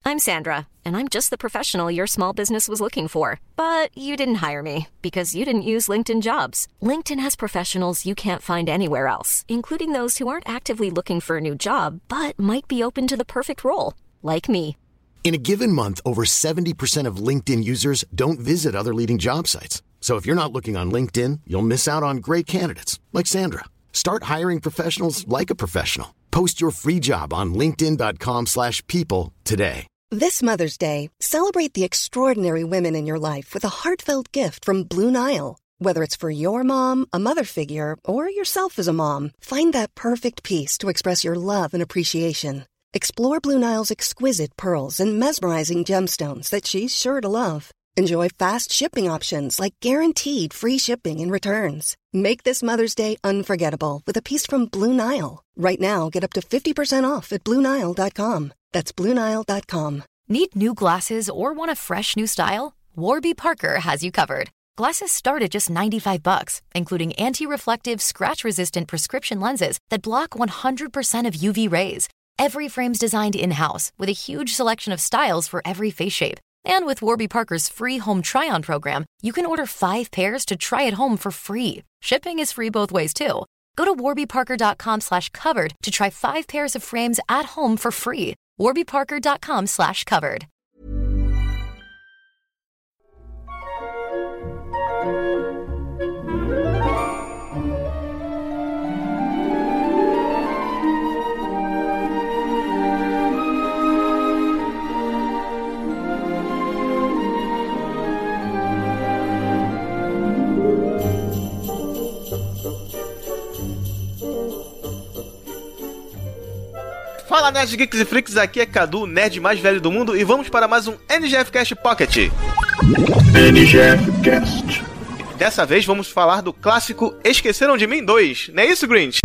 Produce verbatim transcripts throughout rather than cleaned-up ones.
I'm Sandra, and I'm just the professional your small business was looking for. But you didn't hire me because you didn't use LinkedIn Jobs. LinkedIn has professionals you can't find anywhere else, including those who aren't actively looking for a new job, but might be open to the perfect role, like me. In a given month, over seventy percent of LinkedIn users don't visit other leading job sites. So if you're not looking on LinkedIn, you'll miss out on great candidates like Sandra. Start hiring professionals like a professional. Post your free job on linkedin.com slash people today. This Mother's Day, celebrate the extraordinary women in your life with a heartfelt gift from Blue Nile. Whether it's for your mom, a mother figure, or yourself as a mom, find that perfect piece to express your love and appreciation. Explore Blue Nile's exquisite pearls and mesmerizing gemstones that she's sure to love. Enjoy fast shipping options like guaranteed free shipping and returns. Make this Mother's Day unforgettable with a piece from Blue Nile. Right now, get up to fifty percent off at blue nile dot com. That's blue nile dot com. Need new glasses or want a fresh new style? Warby Parker has you covered. Glasses start at just ninety-five bucks, including anti-reflective, scratch-resistant prescription lenses that block one hundred percent of U V rays. Every frame's designed in-house with a huge selection of styles for every face shape. And with Warby Parker's free home try-on program, you can order five pairs to try at home for free. Shipping is free both ways, too. Go to warbyparker.com slash covered to try five pairs of frames at home for free. warbyparker.com slash covered. Fala, Nerds, Geeks e Freaks, aqui é Cadu, o nerd mais velho do mundo, e vamos para mais um N G F Cast Pocket. N G F Cast. Dessa vez vamos falar do clássico Esqueceram de Mim dois, não é isso, Grinch?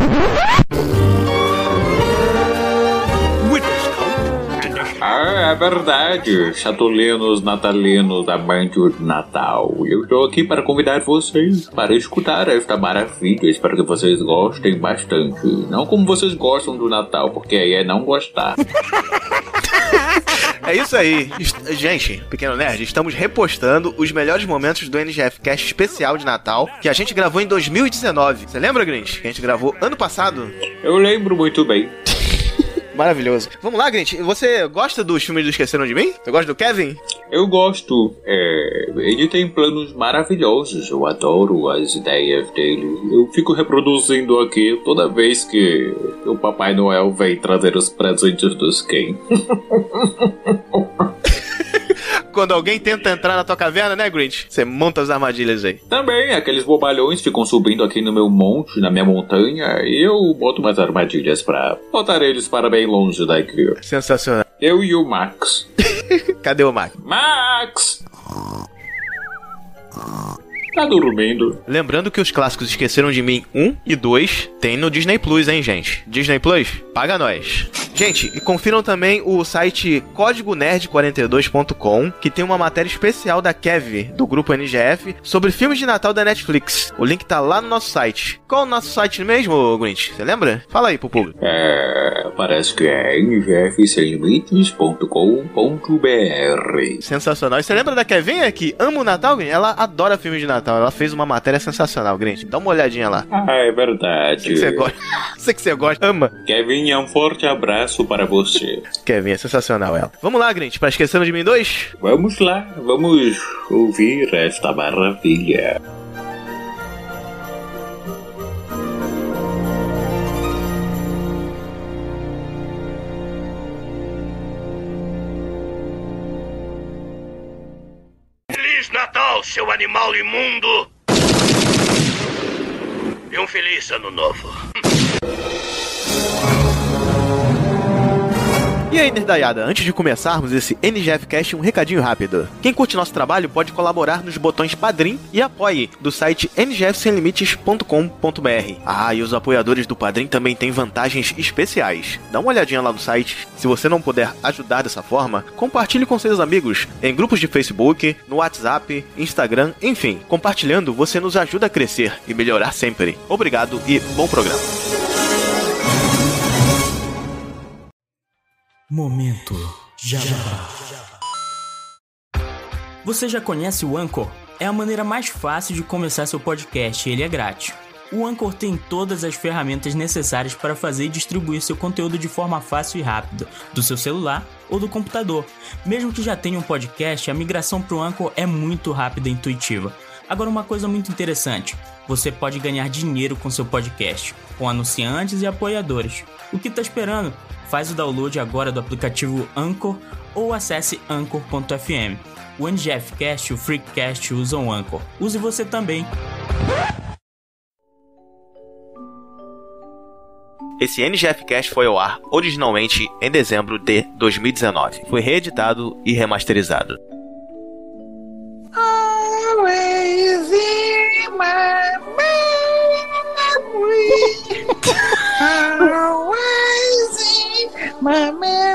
Ah, é verdade, chatulinos, natalinos, amantes de Natal. Eu estou aqui para convidar vocês para escutar esta maravilha. Espero que vocês gostem bastante. Não como vocês gostam do Natal, porque aí é não gostar. É isso aí. Gente, Pequeno Nerd, estamos repostando os melhores momentos do N G F Cast especial de Natal que a gente gravou em dois mil e dezenove. Você lembra, Grinch? Que a gente gravou ano passado? Eu lembro muito bem. Maravilhoso. Vamos lá, Grinch. Você gosta dos filmes do Esqueceram de Mim? Você gosta do Kevin? Eu gosto. É, ele tem planos maravilhosos. Eu adoro as ideias dele. Eu fico reproduzindo aqui toda vez que o Papai Noel vem trazer os presentes dos Ken. Quando alguém tenta entrar na tua caverna, né, Grinch? Você monta as armadilhas aí. Também, aqueles bobalhões ficam subindo aqui no meu monte, na minha montanha, e eu boto umas armadilhas pra botar eles para bem longe daqui. Sensacional. Eu e o Max. Cadê o Max? Max! Tá dormindo. Lembrando que os clássicos Esqueceram de Mim um e dois tem no Disney Plus, hein, gente? Disney Plus, paga nós. Gente, e confiram também o site código nerd quarenta e dois ponto com, que tem uma matéria especial da Kev, do grupo N G F, sobre filmes de Natal da Netflix. O link tá lá no nosso site. Qual é o nosso site mesmo, Grinch? Você lembra? Fala aí pro público. É... parece que é n g f sem limites ponto com ponto b r. Sensacional. E você lembra da Kevinha, que ama o Natal, Grinch? Ela adora filmes de Natal. Ela fez uma matéria sensacional, Grinch. Dá uma olhadinha lá. Ah, é verdade. Sei que você gosta. Sei que você gosta. Ama. Kevinha, um forte abraço para você. Kevin, é sensacional ela. Vamos lá, Grinch, pra Esqueceram de Mim dois? Vamos lá, vamos ouvir esta maravilha. Feliz Natal, seu animal imundo! E um feliz ano novo. E aí, nerdaiada, antes de começarmos esse N G F Cast, um recadinho rápido. Quem curte nosso trabalho pode colaborar nos botões Padrim e Apoie do site n g f sem limites ponto com ponto b r. Ah, e os apoiadores do Padrim também têm vantagens especiais. Dá uma olhadinha lá no site. Se você não puder ajudar dessa forma, compartilhe com seus amigos em grupos de Facebook, no WhatsApp, Instagram, enfim. Compartilhando, você nos ajuda a crescer e melhorar sempre. Obrigado e bom programa. Momento Jabá. Você já conhece o Anchor? É a maneira mais fácil de começar seu podcast e ele é grátis. O Anchor tem todas as ferramentas necessárias para fazer e distribuir seu conteúdo de forma fácil e rápida, do seu celular ou do computador. Mesmo que já tenha um podcast, a migração para o Anchor é muito rápida e intuitiva. Agora, uma coisa muito interessante, você pode ganhar dinheiro com seu podcast, com anunciantes e apoiadores. O que está esperando? Faz o download agora do aplicativo Anchor ou acesse anchor ponto f m. O N G F Cast e o Freecast usam o Anchor. Use você também. Esse N G F Cast foi ao ar originalmente em dezembro de dois mil e dezenove. Foi reeditado e remasterizado. Always in my memory. Always in my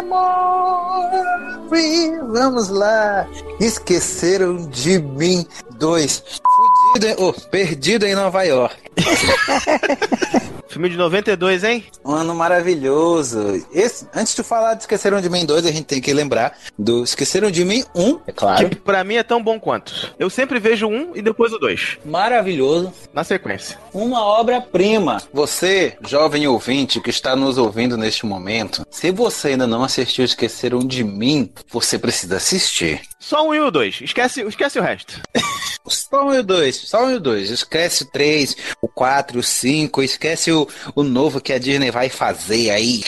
memory. Vamos lá. Esqueceram de mim dois. Fudido, oh, perdido em Nova York. Filme de noventa e dois, hein? Um ano maravilhoso. Esse, antes de falar de Esqueceram de Mim dois, a gente tem que lembrar do Esqueceram de Mim um, é claro. Que pra mim é tão bom quanto. Eu sempre vejo um e depois o dois. Maravilhoso. Na sequência. Uma obra-prima. Você, jovem ouvinte que está nos ouvindo neste momento, se você ainda não assistiu Esqueceram de Mim, você precisa assistir. Só um e o dois. Esquece, esquece o resto. Só um e o dois. Só um e o dois. Esquece o três, o quatro, o cinco. Esquece o, o novo que a Disney vai fazer aí.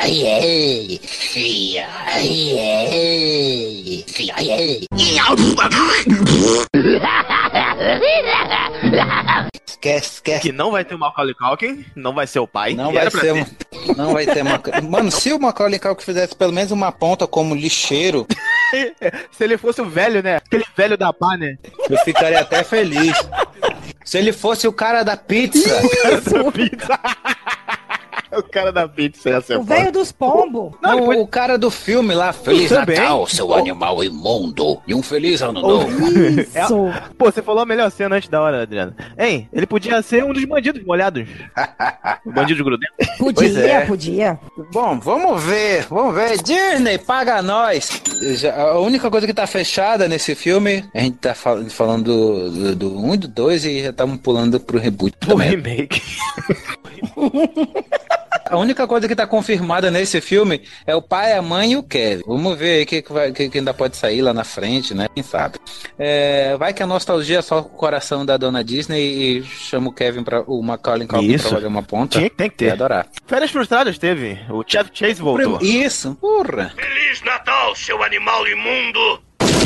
Esquece, esquece. Que não vai ter o Macaulay Culkin, não vai ser o pai. Não vai ser, uma, não vai ter uma... Mano, se o Macaulay Culkin fizesse pelo menos uma ponta como lixeiro... Se ele fosse o velho, né? Aquele velho da pá, né? Eu ficaria até feliz. Se ele fosse o cara da pizza. O cara da pizza. O cara da pizza ia ser o velho dos pombos. Não, não, o cara do filme lá. Feliz Natal, seu oh. animal imundo. E um feliz ano novo. Isso. É, pô, você falou a melhor cena antes da hora, Adriano. Hein, ele podia ser um dos bandidos molhados. O bandido grudento. Podia, é. podia. Bom, vamos ver, vamos ver. Disney, paga nós. Já, a única coisa que tá fechada nesse filme, a gente tá fal- falando do, do um e do dois e já estamos pulando pro reboot. Pro remake. A única coisa que tá confirmada nesse filme é o pai, a mãe e o Kevin. Vamos ver aí o que, que, que ainda pode sair lá na frente, né? Quem sabe? É, vai que a nostalgia é só o coração da dona Disney e chama o Kevin, pra, o Macaulay Culkin pra fazer uma ponta. Tinha, tem que ter. Ia adorar. Férias Frustradas teve. O Chevy Chase voltou. Isso, porra. Feliz Natal, seu animal imundo.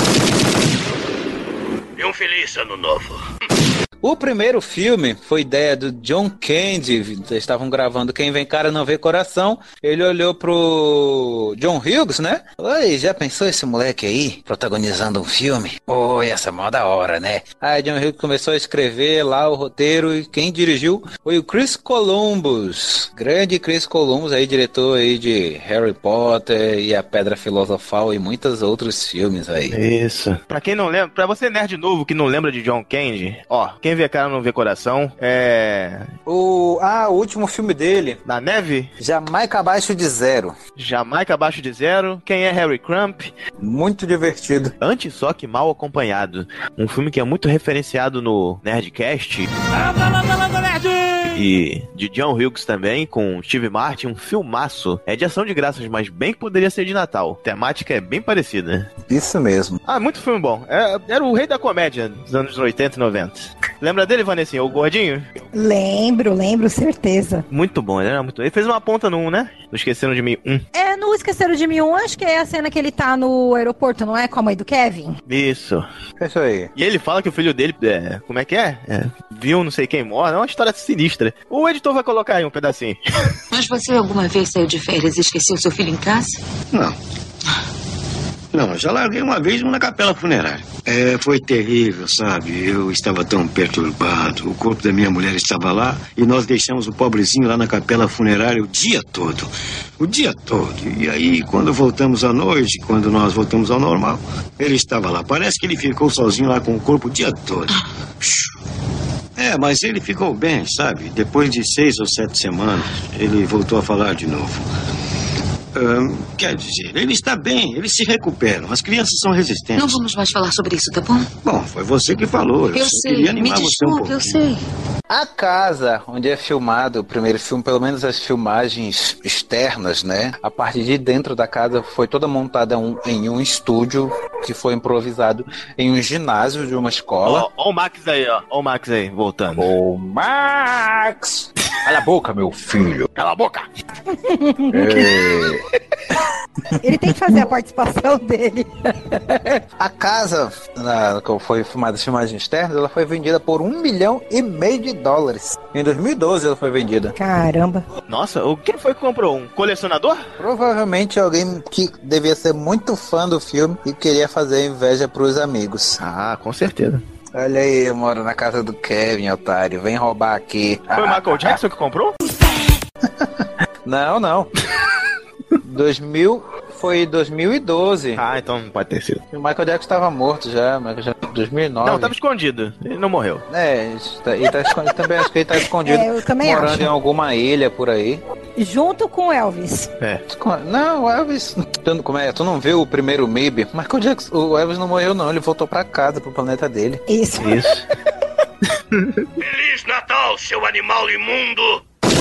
E um feliz ano novo. O primeiro filme foi ideia do John Candy. Eles estavam gravando Quem Vem Cara Não Vê Coração. Ele olhou pro John Hughes, né? Oi, já pensou esse moleque aí protagonizando um filme? Oi, essa é mó da hora, né? Aí John Hughes começou a escrever lá o roteiro e quem dirigiu foi o Chris Columbus. Grande Chris Columbus aí, diretor aí de Harry Potter e A Pedra Filosofal e muitos outros filmes aí. Isso. Pra quem não lembra, pra você nerd novo que não lembra de John Candy, ó, quem vê cara não vê coração. É... O... Ah, o último filme dele. Na neve? Jamaica Abaixo de Zero. Jamaica Abaixo de Zero. Quem é Harry Crump? Muito divertido. Antes só que Mal Acompanhado. Um filme que é muito referenciado no Nerdcast. Anda, anda, anda, nerd! E de John Hughes também, com Steve Martin, um filmaço. É de ação de graças, mas bem que poderia ser de Natal. A temática é bem parecida. Isso mesmo. Ah, muito filme bom. É, era o rei da comédia dos anos oitenta e noventa. Lembra dele, Vanessinha? O gordinho? Lembro, lembro, certeza. Muito bom, ele era muito... Ele fez uma ponta no um, né? Não Esqueceram de Mim um. É, no Esqueceram de Mim um, acho que é a cena que ele tá no aeroporto, não é? Com a mãe do Kevin? Isso. É isso aí. E ele fala que o filho dele, é, como é que é? é? Viu não sei quem morre. É uma história sinistra. O editor vai colocar aí um pedacinho. Mas você alguma vez saiu de férias e esqueceu seu filho em casa? Não. Não, eu já larguei uma vez na capela funerária. É, foi terrível, sabe? Eu estava tão perturbado. O corpo da minha mulher estava lá e nós deixamos o pobrezinho lá na capela funerária o dia todo. O dia todo. E aí, quando voltamos à noite, quando nós voltamos ao normal, ele estava lá. Parece que ele ficou sozinho lá com o corpo o dia todo. É, mas ele ficou bem, sabe? Depois de seis ou sete semanas, ele voltou a falar de novo. Hum, quer dizer, ele está bem, eles se recuperam. As crianças são resistentes. Não vamos mais falar sobre isso, tá bom? Bom, foi você que falou. Eu, Eu só sei, queria me animar você um desculpe, pouco. eu sei. A casa onde é filmado o primeiro filme, pelo menos as filmagens externas, né? A parte de dentro da casa foi toda montada um, em um estúdio que foi improvisado em um ginásio de uma escola. Ó, ó o Max aí, ó. Ó o Max aí, voltando. Ô, Max! Cala a boca, meu filho. Cala a boca! É... Ele tem que fazer a participação dele. A casa, na, que foi filmada as filmagens externas, ela foi vendida por um milhão e meio de dólares. Em dois mil e doze ela foi vendida. Caramba. Nossa, o quem foi que comprou? Um colecionador? Provavelmente alguém que devia ser muito fã do filme e queria fazer inveja pros amigos. Ah, com certeza. Olha aí, eu moro na casa do Kevin, otário. Vem roubar aqui. Foi o Michael Jackson que comprou? Não, não. dois mil foi dois mil e doze. Ah, então não pode ter sido. O Michael Jackson estava morto já, Michael Jackson, dois mil e nove. Não, estava escondido. Ele não morreu. É, ele tá escondido. Também acho que ele tá escondido. É, eu também morando acho. em alguma ilha por aí. Junto com Elvis. É. Não, o Elvis. Tu, como é? Tu não viu o primeiro M I B? Michael Jackson, o Elvis não morreu, não. Ele voltou pra casa, pro planeta dele. Isso. Isso. Feliz Natal, seu animal imundo!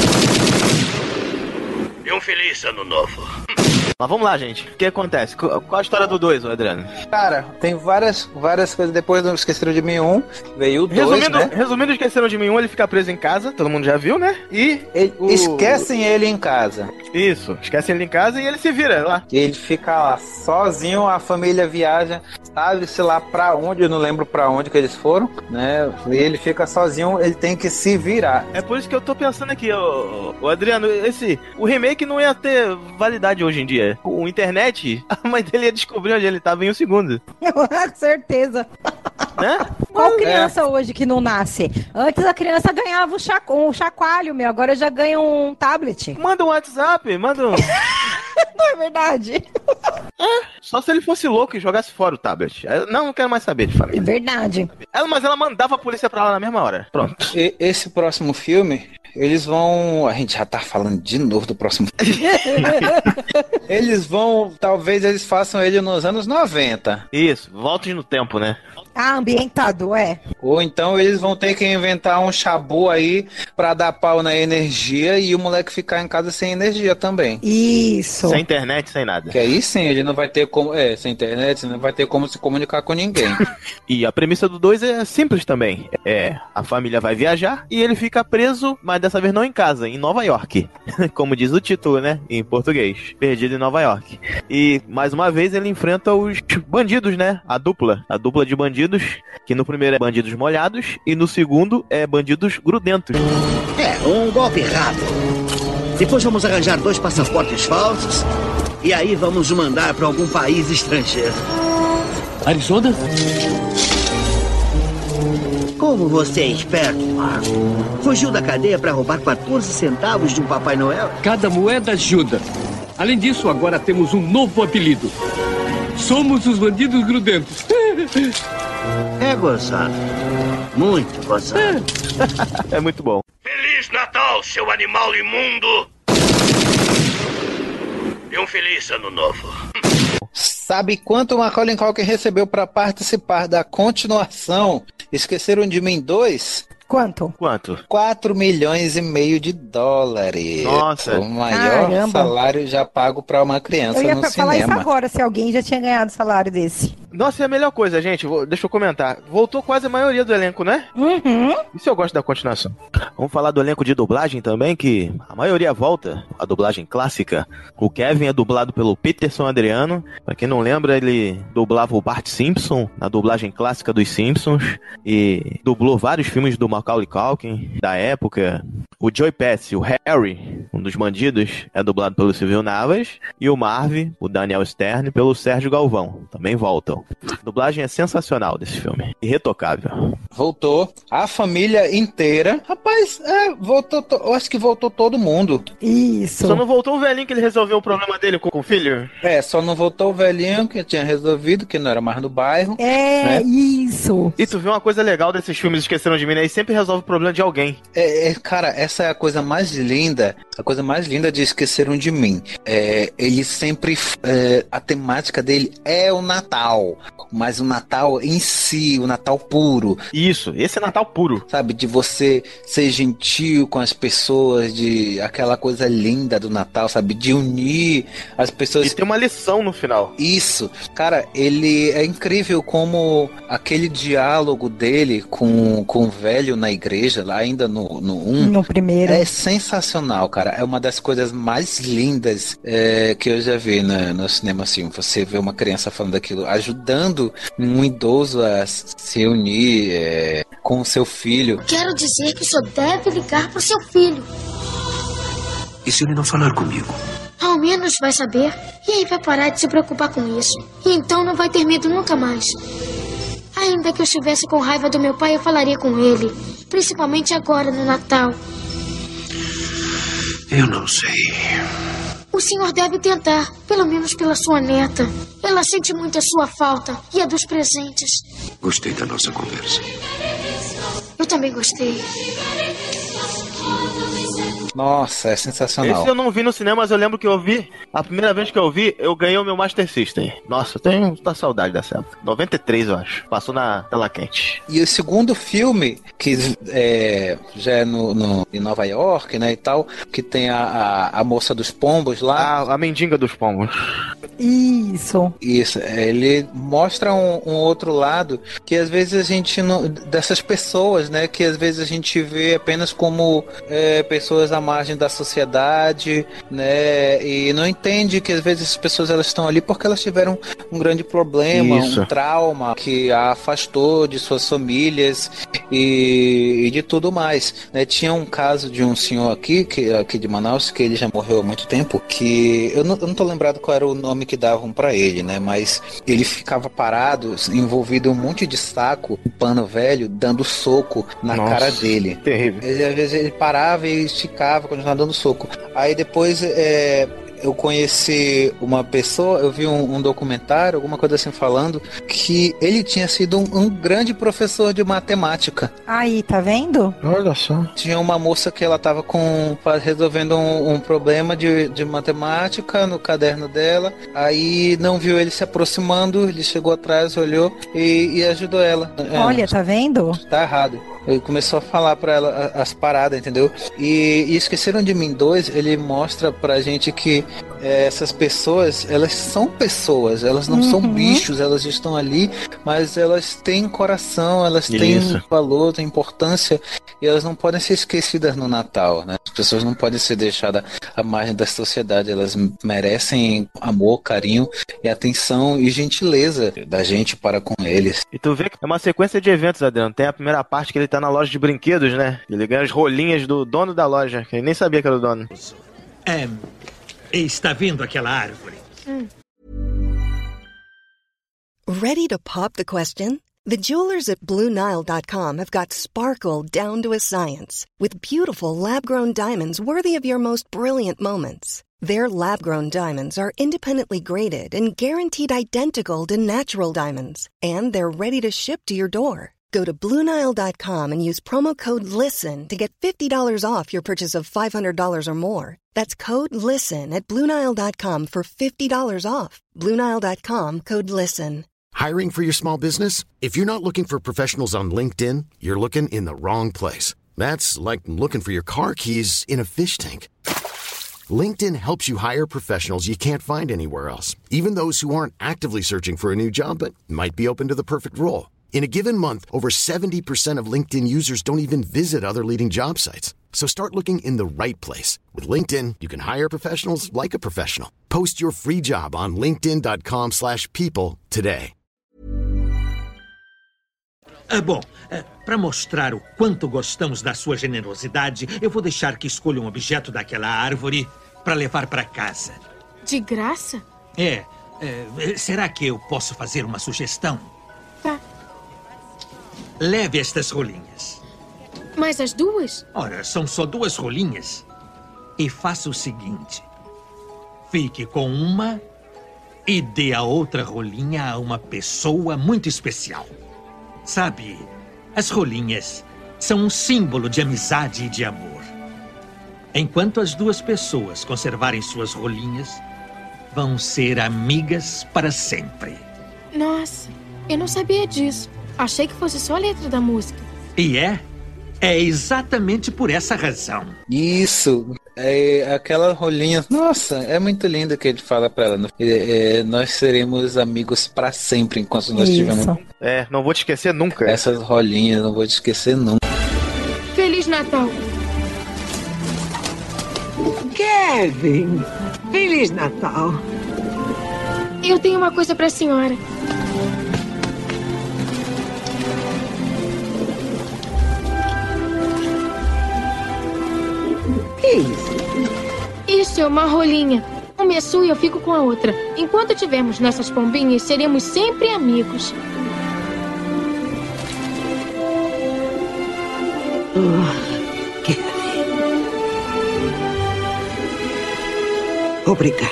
E um feliz ano novo. Mas vamos lá, gente. O que acontece? Qual a história do dois, Adriano? Cara, tem várias, várias coisas. Depois do Esqueceram de Mim um, veio o dois, Resumindo, né? resumindo, Esqueceram de Mim um, ele fica preso em casa, todo mundo já viu, né? E... Ele, o... Esquecem ele em casa. Isso, esquecem ele em casa e ele se vira lá. E ele fica lá sozinho, a família viaja, sabe-se lá pra onde, eu não lembro pra onde que eles foram, né? E ele fica sozinho, ele tem que se virar. É por isso que eu tô pensando aqui, ô, ô Adriano, esse, o remake não ia ter validade hoje em dia. Com internet, a mãe dele ia descobrir onde ele tava em um segundo. Com certeza. Né? Qual criança é. hoje que não nasce? Antes a criança ganhava um, chaco, um chacoalho, meu. Agora já ganha um tablet. Manda um WhatsApp, manda um... Não é verdade? É, só se ele fosse louco e jogasse fora o tablet. Eu não, não quero mais saber de família. É verdade. Ela, mas ela mandava a polícia pra lá na mesma hora. Pronto. E, esse próximo filme, eles vão... A gente já tá falando de novo do próximo filme. Eles vão... Talvez eles façam ele nos anos noventa. Isso, volte no tempo, né? Ah, ambientado, é. Ou então eles vão ter que inventar um chabu aí pra dar pau na energia e o moleque ficar em casa sem energia também. Isso. Sem internet, sem nada. Que aí sim, ele não vai ter como... É, sem internet, ele não vai ter como se comunicar com ninguém. E a premissa do dois é simples também. É, a família vai viajar e ele fica preso, mas dessa vez não em casa, em Nova York. Como diz o título, né? Em português. Perdido em Nova York. E, mais uma vez, ele enfrenta os bandidos, né? A dupla. A dupla de bandidos, que no primeiro é bandidos molhados e no segundo é bandidos grudentos. É, um golpe rápido. Depois vamos arranjar dois passaportes falsos e aí vamos mandar para algum país estrangeiro. Arizona? Como você é esperto, Marco. Fugiu da cadeia para roubar quatorze centavos de um Papai Noel? Cada moeda ajuda. Além disso, agora temos um novo apelido. Somos os bandidos grudentos. É gozado. Muito gozado. É muito bom. Feliz Natal, seu animal imundo! E um feliz ano novo. Sabe quanto o Macaulay Culkin recebeu para participar da continuação Esqueceram de Mim dois? Quanto? Quanto? quatro milhões e meio de dólares. Nossa. O maior Caramba. salário já pago para uma criança Eu ia no pra falar isso cinema. agora, se alguém já tinha ganhado salário desse. Nossa, é a melhor coisa, gente. Vou- deixa eu comentar. Voltou quase a maioria do elenco, né? Uhum. Isso eu gosto da continuação. Vamos falar do elenco de dublagem também, que a maioria volta. A dublagem clássica. O Kevin é dublado pelo Peterson Adriano. Pra quem não lembra, ele dublava o Bart Simpson na dublagem clássica dos Simpsons. E dublou vários filmes do Macaulay Culkin da época. O Joey Pesci, o Harry, um dos bandidos, é dublado pelo Silvio Navas. E o Marv, o Daniel Stern, pelo Sérgio Galvão. Também voltam. A dublagem é sensacional desse filme. Irretocável. Voltou. A família inteira. Rapaz, é, voltou. To... Eu acho que voltou todo mundo. Isso. Só não voltou o velhinho que ele resolveu o problema dele com, com o filho? É, só não voltou o velhinho que tinha resolvido, que não era mais no bairro. É, né? isso. E tu vê uma coisa legal desses filmes Esqueceram de Mim, né? E sempre resolve o problema de alguém. É, é, cara, essa é a coisa mais linda. A coisa mais linda de Esqueceram de Mim. É, ele sempre. É, a temática dele é o Natal. Mas o Natal em si, o Natal puro. Isso, esse é Natal puro. Sabe, de você ser gentil com as pessoas, de aquela coisa linda do Natal, sabe? De unir as pessoas. E tem uma lição no final. Isso. Cara, ele é incrível como aquele diálogo dele com, com o velho na igreja, lá ainda no, no um. No primeiro. É sensacional, cara. É uma das coisas mais lindas é, que eu já vi no, no cinema, assim. Você vê uma criança falando aquilo, ajudando um idoso a se unir é, com o seu filho. Quero dizer que o senhor deve ligar pro seu filho. E se ele não falar comigo? Ao menos vai saber. E aí vai parar de se preocupar com isso. E então não vai ter medo nunca mais. Ainda que eu estivesse com raiva do meu pai, eu falaria com ele. Principalmente agora, no Natal. Eu não sei. O senhor deve tentar, pelo menos pela sua neta. Ela sente muito a sua falta e a dos presentes. Gostei da nossa conversa. Eu também gostei. Nossa, é sensacional. Esse eu não vi no cinema, mas eu lembro que eu vi. A primeira vez que eu vi, eu ganhei o meu Master System. Nossa, eu tenho muita saudade dessa época. noventa e três, eu acho. Passou na tela quente. E o segundo filme, que é, já é no, no, em Nova York, né, e tal, que tem a, a, a moça dos pombos lá. A, a mendiga dos pombos. Isso. Isso, ele mostra um, um outro lado que às vezes a gente não, dessas pessoas, né, que às vezes a gente vê apenas como é, pessoas à margem da sociedade, né, e não entende que às vezes as pessoas elas estão ali porque elas tiveram um grande problema, Isso. um trauma que a afastou de suas famílias e, e de tudo mais, né. Tinha um caso de um senhor aqui, que, aqui de Manaus, que ele já morreu há muito tempo, que eu não, eu não tô lembrado qual era o nome que davam pra ele, né, mas ele ficava parado, envolvido em um monte de saco, um pano velho, dando soco na Nossa, cara dele. Terrível. Ele, às vezes ele parava e esticava, continuava dando soco. Aí depois é, eu conheci uma pessoa, eu vi um, um documentário, alguma coisa assim falando, que ele tinha sido um, um grande professor de matemática. Aí, tá vendo? Olha só. Tinha uma moça que ela tava com, resolvendo um, um problema de, de matemática no caderno dela, aí não viu ele se aproximando, ele chegou atrás, olhou e, e ajudou ela. Olha, tá vendo? Tá errado. Ele começou a falar pra ela as paradas, entendeu? E, e Esqueceram de Mim dois, ele mostra pra gente que é, essas pessoas, elas são pessoas, elas não uhum. são bichos, elas estão ali, mas elas têm coração, elas Isso. têm valor, têm importância, e elas não podem ser esquecidas no Natal, né? As pessoas não podem ser deixadas à margem da sociedade, elas merecem amor, carinho e atenção e gentileza da gente para com eles. E tu vê que é uma sequência de eventos, Adriano. Tem a primeira parte que ele tá na loja de brinquedos, né? Ele ganha as rolinhas do dono da loja, que ele nem sabia que era o dono. É, está vendo aquela árvore? Hum. Ready to pop the question? The jewelers at Blue Nile dot com have got sparkle down to a science with beautiful lab-grown diamonds worthy of your most brilliant moments. Their lab-grown diamonds are independently graded and guaranteed identical to natural diamonds, and they're ready to ship to your door. Go to Blue Nile dot com and use promo code LISTEN to get fifty dollars off your purchase of five hundred dollars or more. That's code LISTEN at Blue Nile dot com for fifty dollars off. Blue Nile dot com, code LISTEN. Hiring for your small business? If you're not looking for professionals on LinkedIn, you're looking in the wrong place. That's like looking for your car keys in a fish tank. LinkedIn helps you hire professionals you can't find anywhere else, even those who aren't actively searching for a new job but might be open to the perfect role. In a given month, over seventy percent of LinkedIn users don't even visit other leading job sites. So start looking in the right place. With LinkedIn, you can hire professionals like a professional. Post your free job on linkedin dot com slash people today. Ah, bom, ah, para mostrar o quanto gostamos da sua generosidade, eu vou deixar que escolha um objeto daquela árvore para levar para casa. De graça? É, é. Será que eu posso fazer uma sugestão? Tá. leve estas rolinhas. Mas as duas? Ora, são só duas rolinhas. E faça o seguinte. Fique com uma e dê a outra rolinha a uma pessoa muito especial. Sabe, as rolinhas são um símbolo de amizade e de amor. Enquanto as duas pessoas conservarem suas rolinhas, vão ser amigas para sempre. Nossa, eu não sabia disso. Achei que fosse só a letra da música. E é? É exatamente por essa razão. Isso, é aquela rolinha. Nossa, é muito lindo que ele fala pra ela. É, é, nós seremos amigos pra sempre enquanto nós estivermos. É, não vou te esquecer nunca. Essas rolinhas, não vou te esquecer nunca. Feliz Natal. Kevin, Feliz Natal. Eu tenho uma coisa pra senhora. Que é isso? Isso é uma rolinha. Uma é sua e eu fico com a outra. Enquanto estivermos nessas pombinhas, seremos sempre amigos. Oh, Kevin. Obrigada.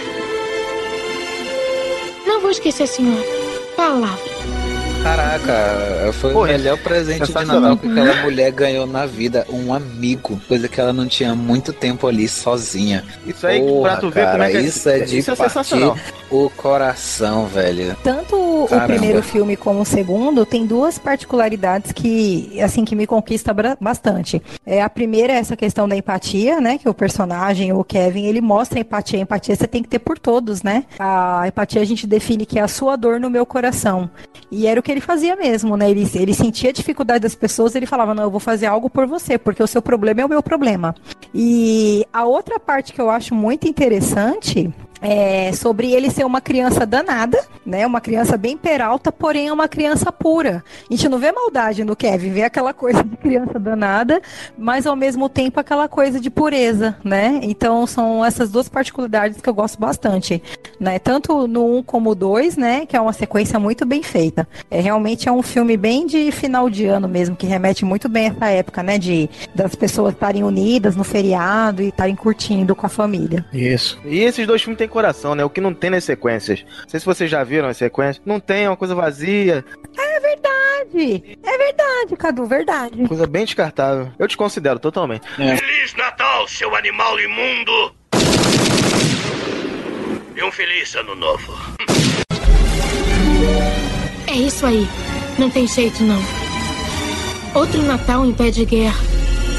Não vou esquecer, senhor. Palavra. Caraca, foi Pô, o melhor presente de Natal que aquela mulher ganhou na vida. Um amigo, coisa que ela não tinha muito tempo ali sozinha. Isso aí, Porra, pra tu ver cara, como é que é. Isso é de isso é partir o coração, velho. Tanto Caramba. o primeiro filme como o segundo tem duas particularidades que, assim, que me conquista bastante. É, a primeira é essa questão da empatia, né? Que o personagem, o Kevin, ele mostra empatia. A empatia você tem que ter por todos, né? A empatia a gente define que é a sua dor no meu coração. E era o que ele fazia mesmo, né? Ele, ele sentia a dificuldade das pessoas, ele falava, não, eu vou fazer algo por você, porque o seu problema é o meu problema. E a outra parte que eu acho muito interessante é sobre ele ser uma criança danada, né? Uma criança bem peralta, porém é uma criança pura. A gente não vê maldade no Kevin, vê aquela coisa de criança danada, mas ao mesmo tempo aquela coisa de pureza, né? Então são essas duas particularidades que eu gosto bastante, né? Tanto no um como o dois, né? Que é uma sequência muito bem feita. É, realmente é um filme bem de final de ano mesmo, que remete muito bem a essa época, né? De, das pessoas estarem unidas no feriado e estarem curtindo com a família. Isso. E esses dois filmes têm coração, né? O que não tem nas sequências. Não sei se vocês já viram as sequências. Não tem, é uma coisa vazia. É verdade. É verdade, Cadu, verdade. Coisa bem descartável. Eu te considero totalmente. É. Feliz Natal, seu animal imundo! E um feliz ano novo. É isso aí. Não tem jeito, não. Outro Natal em pé de guerra.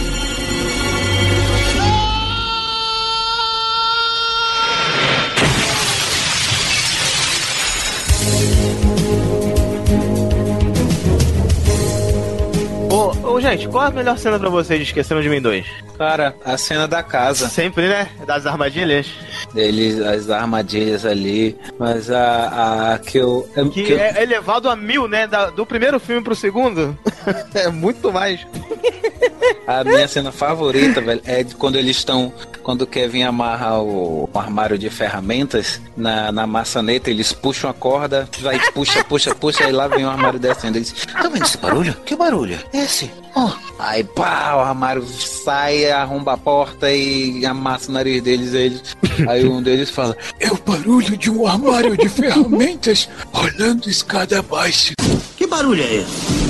Ô, ô, gente, qual a melhor cena pra vocês de Esqueceram de Mim dois? Cara, a cena da casa. Sempre, né? Das armadilhas. Eles, as armadilhas ali. Mas a, a que eu... Que, que eu... é elevado a mil, né? Da, do primeiro filme pro segundo. É muito mais. A minha cena favorita, velho, é quando eles estão... Quando o Kevin amarra o, o armário de ferramentas na, na maçaneta, eles puxam a corda, vai, puxa, puxa, puxa, e lá vem o armário descendo. Eles, tá vendo esse barulho? Que barulho? Esse? Oh. Aí, pá, o armário sai, arromba a porta e amassa o nariz deles. Eles, aí um deles fala, é o barulho de um armário de ferramentas rolando escada abaixo. Que barulho é esse?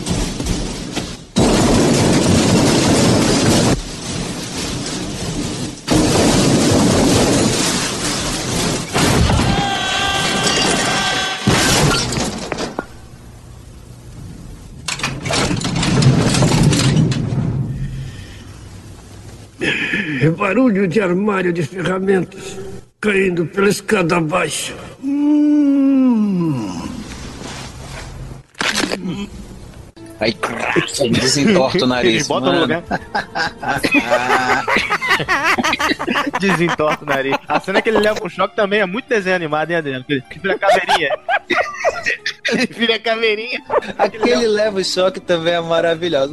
É barulho de armário de ferramentas caindo pela escada abaixo. Hum. Aí desentorta o nariz. Bota no lugar. Desentorta o nariz. A cena que ele leva um choque também é muito desenho animado, hein, Adriano? Ele vira a caveirinha. Ele vira a caveirinha. Aquele leva... leva o choque também é maravilhoso.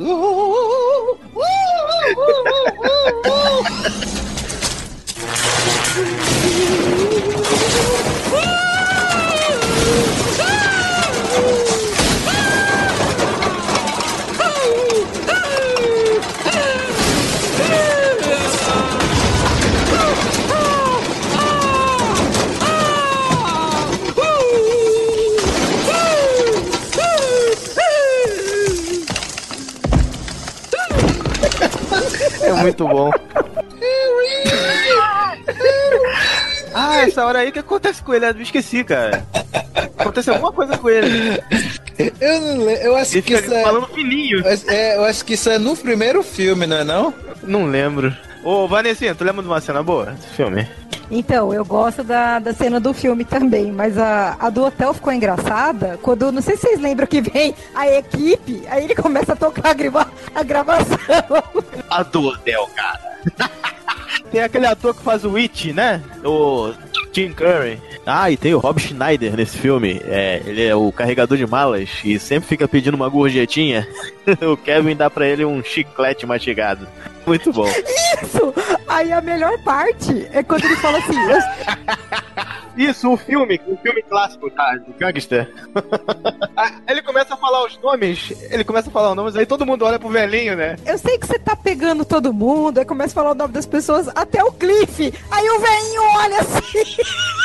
muito bom. Ah, essa hora aí, o que acontece com ele? Eu me esqueci, cara. Acontece alguma coisa com ele. Eu não lembro. Eu acho ele que isso é... falando fininho. É, eu acho que isso é no primeiro filme, não é não? Não lembro. Ô, Vanessinha, tu lembra de uma cena boa desse filme? Então, eu gosto da, da cena do filme também, mas a, a do hotel ficou engraçada quando, não sei se vocês lembram que vem a equipe, aí ele começa a tocar a, grava, a gravação. A do hotel, cara. Tem aquele ator que faz o It, né? O Tim Curry. Ah, e tem o Rob Schneider nesse filme. É, ele é o carregador de malas e sempre fica pedindo uma gorjetinha. O Kevin dá pra ele um chiclete mastigado. Muito bom. Isso! Aí a melhor parte é quando ele fala assim... Eu... Isso, o filme, o filme clássico, tá? Do gangster. Ele começa a falar os nomes, ele começa a falar os nomes, aí todo mundo olha pro velhinho, né? Eu sei que você tá pegando todo mundo, aí começa a falar o nome das pessoas, até o Cliff. Aí o velhinho olha assim...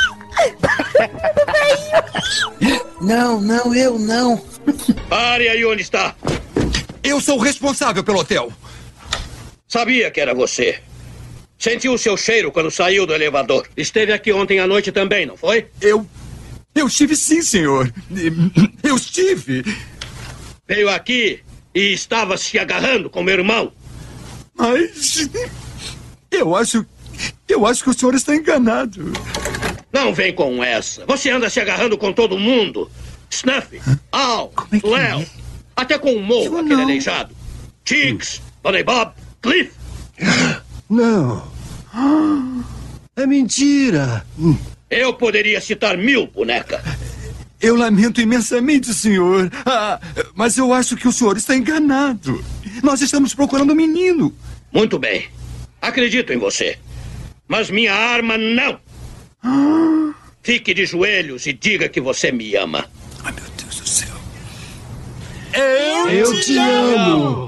Não, não, eu não. Pare aí onde está. Eu sou o responsável pelo hotel. Sabia que era você. Sentiu o seu cheiro quando saiu do elevador. Esteve aqui ontem à noite também, não foi? Eu... Eu estive sim, senhor. Eu estive. Veio aqui e estava se agarrando com meu irmão. Mas... Eu acho... Eu acho que o senhor está enganado. Não vem com essa. Você anda se agarrando com todo mundo. Snuffy, Al, é Léo, é? até com o Mo, aquele não. aleijado. Tiggs, Bunny Bob, Cliff. Não. É mentira. Eu poderia citar mil, boneca. Eu lamento imensamente, senhor. Ah, mas eu acho que o senhor está enganado. Nós estamos procurando o menino. Muito bem. Acredito em você. Mas minha arma não. Fique de joelhos e diga que você me ama. Ai, meu Deus do céu. Eu, eu te, te amo. amo.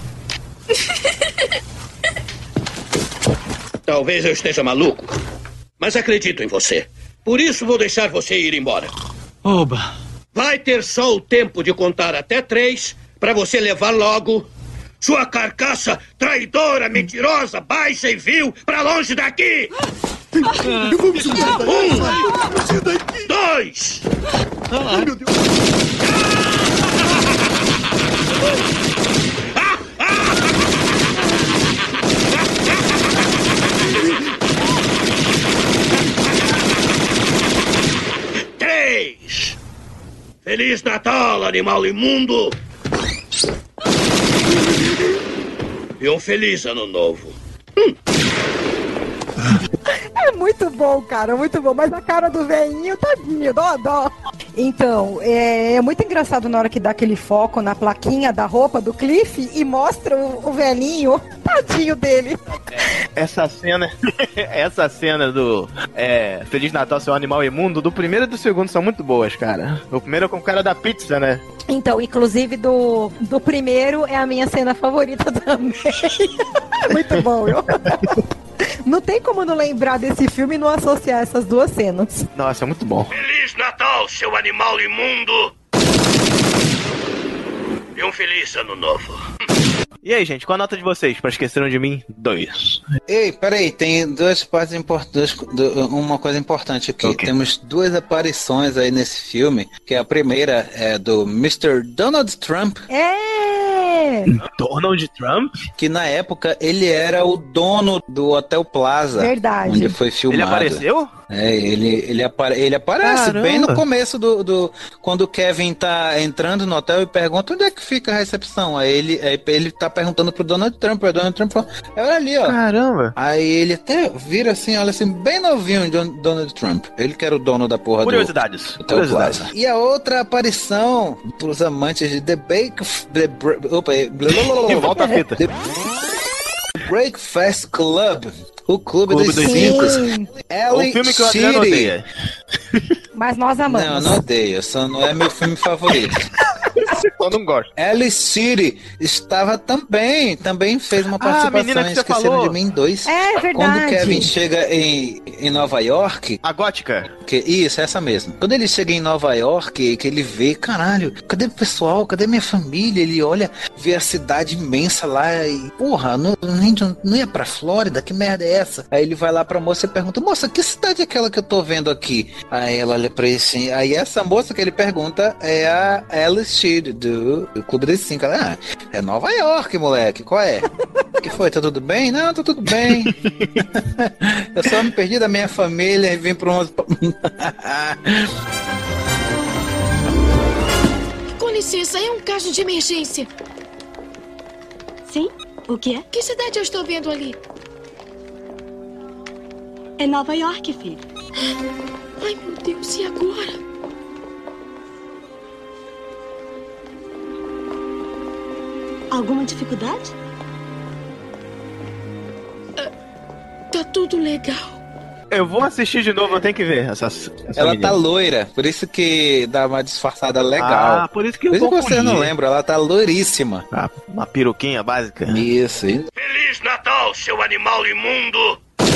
Talvez eu esteja maluco, mas acredito em você. Por isso vou deixar você ir embora. Oba. Vai ter só o tempo de contar até três para você levar logo sua carcaça traidora, mentirosa, baixa e vil para longe daqui. Eu vou me jogar um, dois. Ai, meu Deus. Três. Feliz Natal, animal imundo. E um feliz ano novo. Hum. É muito bom, cara, muito bom. Mas a cara do velhinho, tadinho, dó, dó. Então, é, é muito engraçado na hora que dá aquele foco na plaquinha da roupa do Cliff e mostra o, o velhinho, tadinho dele. Essa cena, essa cena do é, Feliz Natal, seu animal imundo, do primeiro e do segundo são muito boas, cara. O primeiro é com o cara da pizza, né? Então, inclusive do, do primeiro é a minha cena favorita também. É muito bom, viu? Não tem como não lembrar desse filme e não associar essas duas cenas. Nossa, é muito bom. Feliz Natal, seu animal imundo! E um feliz ano novo. E aí, gente, qual a nota de vocês para Esqueceram de Mim? Dois. Ei, peraí, tem duas partes importantes, uma coisa importante aqui. Okay. Temos duas aparições aí nesse filme, que a primeira é do mister Donald Trump. É! Donald Trump? Que na época ele era o dono do Hotel Plaza. Verdade. Onde foi filmado. Ele apareceu? É, ele, ele, apare, ele aparece Caramba. bem no começo do, do... Quando o Kevin tá entrando no hotel e pergunta onde é que fica a recepção. Aí ele, aí ele tá perguntando pro Donald Trump. O Donald Trump fala, é ali, ó. Caramba. Aí ele até vira assim, olha assim, bem novinho o Donald Trump. Ele que era o dono da porra Curiosidades. do Curiosidades. Plaza. E a outra aparição pros amantes de The Bake... The, opa, volta a fita. The Breakfast Club. O Clube, Clube dos, dos Cinco. O filme que o Adriano odeia. Mas nós amamos. Não, eu não odeio. Só não é meu filme favorito. Eu não gosto. Alice City estava também, também fez uma participação ah, em Esqueceram de Mim dois. É verdade. Quando o Kevin chega em, em Nova York... A gótica? Que, isso, essa mesmo. Quando ele chega em Nova York, que ele vê, caralho, cadê o pessoal? Cadê minha família? Ele olha, ver a cidade imensa lá e, porra, não, não, não ia pra Flórida? Que merda é essa? Aí ele vai lá pra moça e pergunta, moça, que cidade é aquela que eu tô vendo aqui? Aí ela olha pra ele assim, aí essa moça que ele pergunta é a Alice Sheed, do, do Clube dos Cinco. Ela, ah, é Nova York, moleque, qual é? Que foi? Tá tudo bem? Não, tá tudo bem. Eu só me perdi da minha família e vim pra uma... Com licença, é um caso de emergência. Sim? O que é? Que cidade eu estou vendo ali? É Nova York, filho. Ai, meu Deus, e agora? Alguma dificuldade? Uh, tá tudo legal. Eu vou assistir de novo, eu tenho que ver essa, essa Ela menina. tá loira, por isso que dá uma disfarçada legal. Ah, por isso que eu Por isso que você confundi. não lembra, ela tá loiríssima. Ah, uma peruquinha básica. Isso, isso. Feliz Natal, seu animal imundo!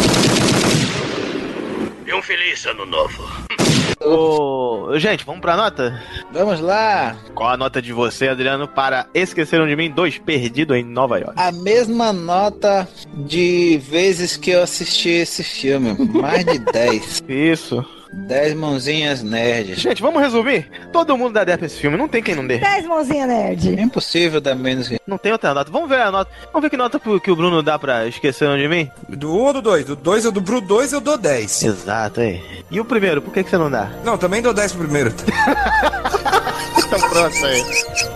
E um feliz ano novo. Ô, gente, vamos pra nota? Vamos lá. Qual a nota de você, Adriano, para Esqueceram de Mim dois, Perdido em Nova York? A mesma nota de vezes que eu assisti esse filme, mais de dez. Isso. dez mãozinhas nerds. Gente, vamos resumir? Todo mundo dá dez pra esse filme, não tem quem não dê. dez mãozinha nerd. É impossível dar menos que... Não tem outra nota. Vamos ver a nota. Vamos ver que nota que o Bruno dá pra Esqueceram de Mim? Do um ou do dois? Do dois eu do Bru dois eu dou dez. Exato, aí. E o primeiro, por que, que você não dá? Não, também dou dez pro primeiro. Então pronto aí.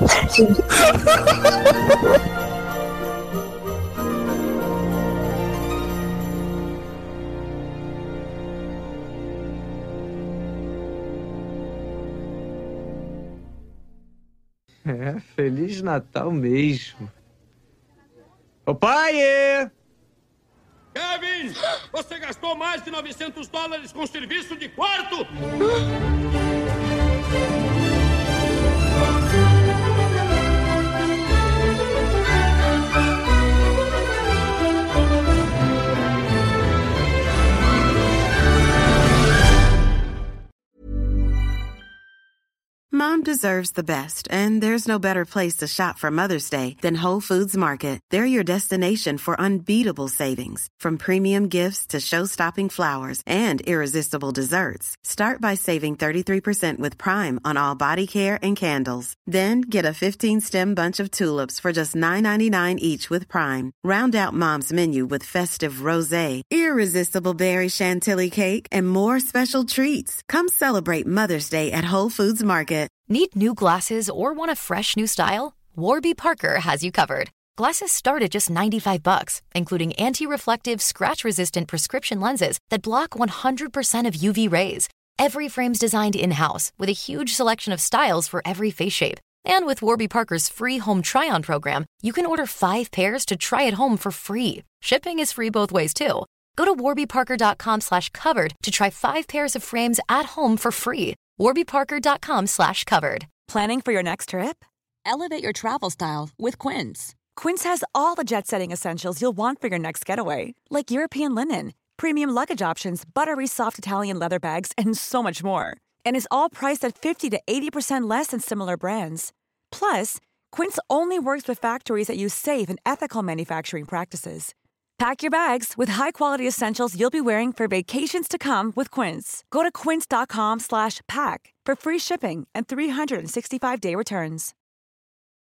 É, Feliz Natal mesmo. Ô pai! Kevin, você gastou mais de novecentos dólares com serviço de quarto? Mom deserves the best, and there's no better place to shop for Mother's Day than Whole Foods Market. They're your destination for unbeatable savings, from premium gifts to show-stopping flowers and irresistible desserts. Start by saving thirty-three percent with Prime on all body care and candles. Then get a fifteen-stem bunch of tulips for just nine ninety-nine each with Prime. Round out Mom's menu with festive rosé, irresistible berry chantilly cake, and more special treats. Come celebrate Mother's Day at Whole Foods Market. Need new glasses or want a fresh new style? Warby Parker has you covered. Glasses start at just ninety-five bucks, including anti-reflective, scratch-resistant prescription lenses that block one hundred percent of U V rays. Every frame's designed in-house with a huge selection of styles for every face shape. And with Warby Parker's free home try-on program, you can order five pairs to try at home for free. Shipping is free both ways, too. Go to warbyparker.com slash covered to try five pairs of frames at home for free. warbyparker.com slash covered. Planning for your next trip? Elevate your travel style with Quince. Quince has all the jet-setting essentials you'll want for your next getaway, like European linen, premium luggage options, buttery soft Italian leather bags, and so much more. And is all priced at fifty to eighty percent less than similar brands. Plus, Quince only works with factories that use safe and ethical manufacturing practices. Pack your bags with high-quality essentials you'll be wearing for vacations to come with Quince. Go to quince.com slash pack for free shipping and three sixty-five day returns.